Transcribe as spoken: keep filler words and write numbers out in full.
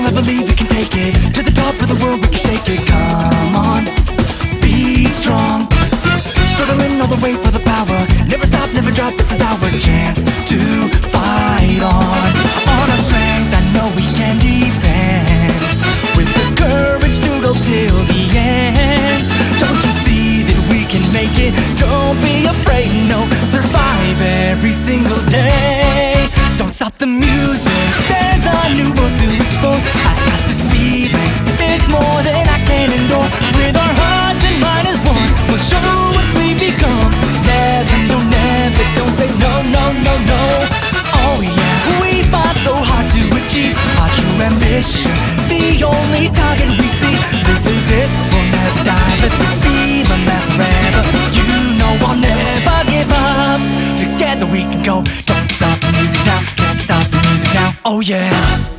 I believe we can take it to the top of the world, we can shake it. Come on, be strong, struggling all the way for the power. Never stop, never drop, this is our chance to fight on. On our strength, I know we can depend, with the courage to go till the end. Don't you see that we can make it? Don't be afraid, no, survive every single day. Don't stop the music, there's a new world to explore. I got this feeling, it's more than I can endure. With our hearts and mind as one, we'll show what we become. Never, no, never, don't say no, no, no, no. Oh yeah, we fought so hard to achieve our true ambition, the only target we see. This is it, we'll never die, but this feeling lasts forever. You know I'll never give up, together we can go. Don't stop the music now, can't stop the music now, oh yeah.